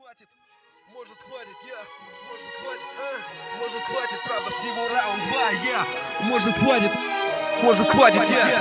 хватит, может хватит, может хватит, может хватит, правда всего раунд 2, может хватит, может хватит,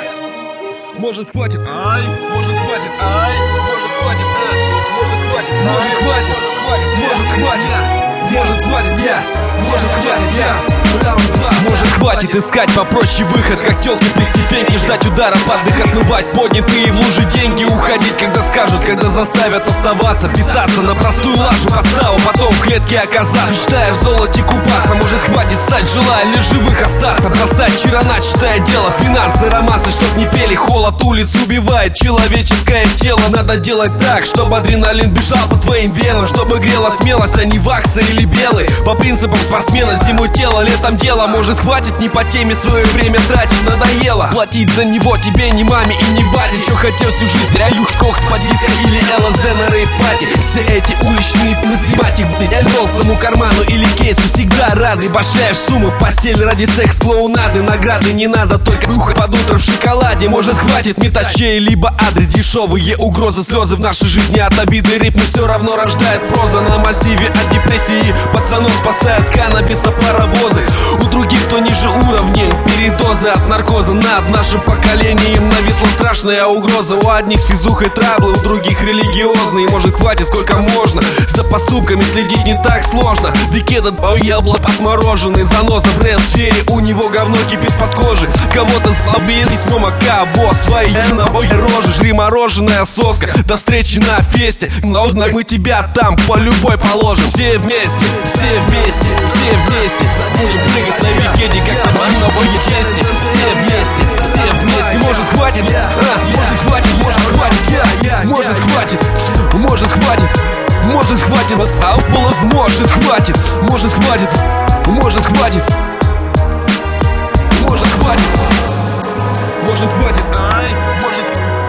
может хватит, может хватит, может хватит, может хватит, может хватит, может хватит, может хватит, может хватит, раунд 2. Может хватит искать попроще выход, как тёлки при степеньке, ждать удара под дых, отмывать поднятые в лужи деньги, уходить, когда скажут, когда заставят оставаться, писаться на простую лажу поставу, потом в клетке оказаться, мечтая в золоте купаться. Может хватит стать, желая лишь живых остаться, бросать вчера начатое дело, финансы, романсы, чтоб не пели, холод улиц убивает человеческое тело. Надо делать так, чтобы адреналин бежал по твоим венам, чтобы грела смелость, а не ваксы или белый. По принципам спортсмена, зимой тело, летом дело. Может хватит не по теме свое время тратить, надоело платить за него тебе не маме и не бате. Чё хотел всю жизнь, блядь, кокс по диско или ЛСД на рейп-пати. Все эти уличные называтик, блядь, волсому карману или кейсу всегда рады. Башляешь суммы, постель ради секс-клоунады, награды не надо, только ухо под утро в шоколаде. Может хватит метачей, либо адрес, дешевые угрозы, слезы в нашей жизни от обиды. Ритм все равно рождает проза на массиве от депрессии. Пацанов спасает каннабиса паровозы. У других, кто ниже уровнем, передозы от наркоза. Над нашим поколением нависла страшная угроза. У одних с физухой траблы, у других религиозные. Может хватит сколько можно, за поступками следить не так сложно. Ведь этот яблок отмороженный, заноза в рэп-сфере, у него говно кипит под кожей. Кого-то злобит письмом АК, свои новой рожи. Жри мороженое, соска, до встречи на фесте. Но мы тебя там по любой положим. Все вместе, все вместе, все вместе. Будем прыгать на викеде, как на новой чести. Все вместе, все вместе. Может хватит, может хватит, может хватит, может хватит, может хватит, может хватит, может хватит, может хватит, может хватит, может хватит, может хватит, может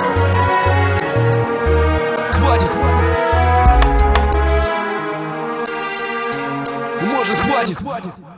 хватит, может хватит.